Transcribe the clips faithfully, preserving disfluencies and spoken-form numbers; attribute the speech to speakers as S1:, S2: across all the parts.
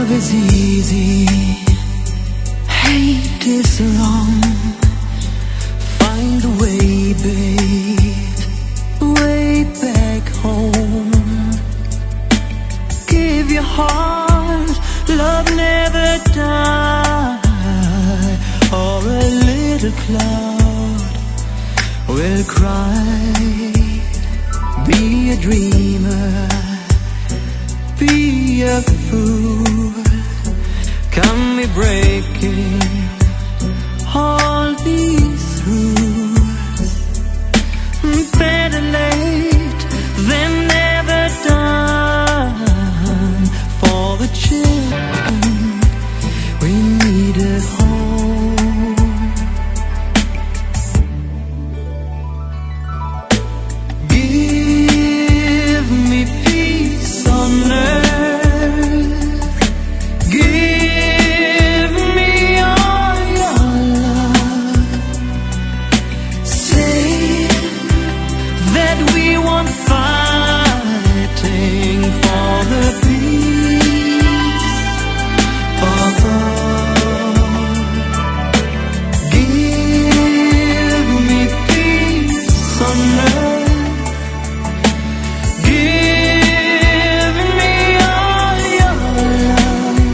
S1: Love is easy, hate is wrong. Find a way, babe, way back home. Give your heart, love never die. Or a little cloud will cry. Be a dreamer, be a fool. Come be breaking all these rules. Better late than never done. For the children we need at home. Give me peace on earth. Give me all your love. Say that we won't fighting for the peace of all. Give me peace on earth. Give me all your love.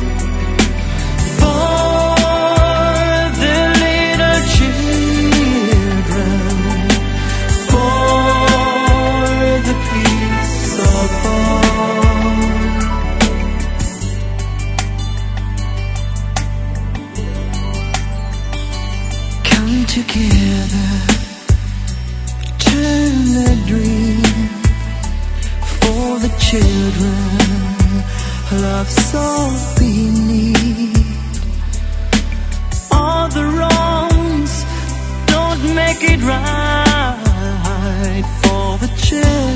S1: For the little children, for the peace of all. Come together, turn a dream for the children. Love's all we need. All the wrongs don't make it right for the children.